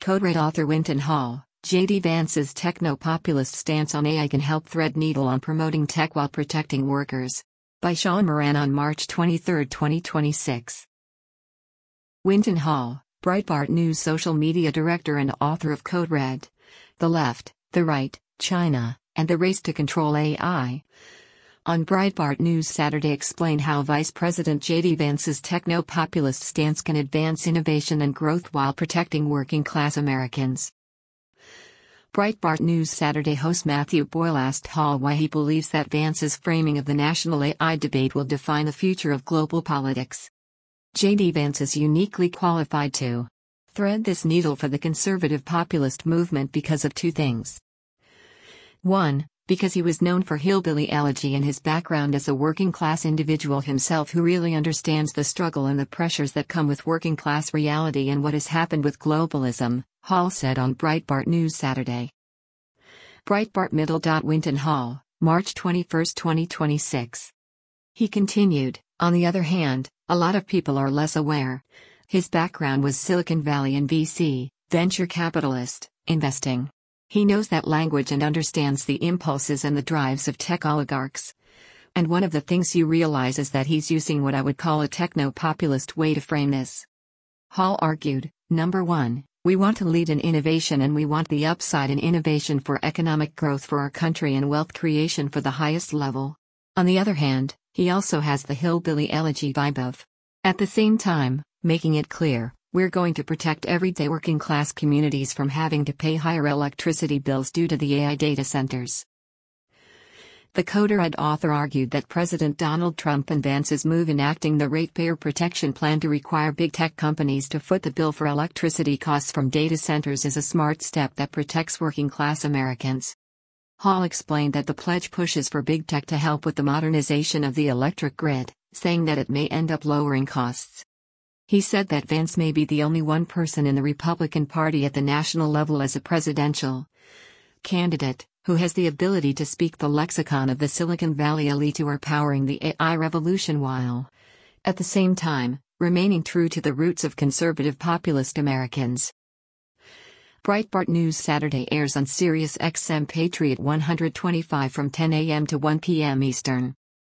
Code Red author Winton Hall, J.D. Vance's techno-populist stance on AI can help thread needle on promoting tech while protecting workers. By Sean Moran on March 23, 2026. Winton Hall, Breitbart News social media director and author of Code Red. The Left, the Right, China, and the Race to Control AI. On Breitbart News Saturday explained how Vice President J.D. Vance's techno-populist stance can advance innovation and growth while protecting working-class Americans. Breitbart News Saturday host Matthew Boyle asked Hall why he believes that Vance's framing of the national AI debate will define the future of global politics. J.D. Vance is uniquely qualified to thread this needle for the conservative populist movement because of two things. 1. Because he was known for hillbilly elegy and his background as a working-class individual himself who really understands the struggle and the pressures that come with working-class reality and what has happened with globalism, Hall said on Breitbart News Saturday. Breitbart Middle. Winton Hall, March 21, 2026. He continued, on the other hand, a lot of people are less aware. His background was Silicon Valley and VC, venture capitalist, investing. He knows that language and understands the impulses and the drives of tech oligarchs. And one of the things you realize is that he's using what I would call a techno-populist way to frame this. Hall argued, number one, we want to lead in innovation and we want the upside in innovation for economic growth for our country and wealth creation for the highest level. On the other hand, he also has the hillbilly elegy vibe of, at the same time, making it clear, we're going to protect everyday working-class communities from having to pay higher electricity bills due to the AI data centers. The Code Red author argued that President Donald Trump and Vance's move enacting the Ratepayer Protection Plan to require big tech companies to foot the bill for electricity costs from data centers is a smart step that protects working-class Americans. Hall explained that the pledge pushes for big tech to help with the modernization of the electric grid, saying that it may end up lowering costs. He said that Vance may be the only one person in the Republican Party at the national level as a presidential candidate who has the ability to speak the lexicon of the Silicon Valley elite who are powering the AI revolution while, at the same time, remaining true to the roots of conservative populist Americans. Breitbart News Saturday airs on Sirius XM Patriot 125 from 10 a.m. to 1 p.m. Eastern.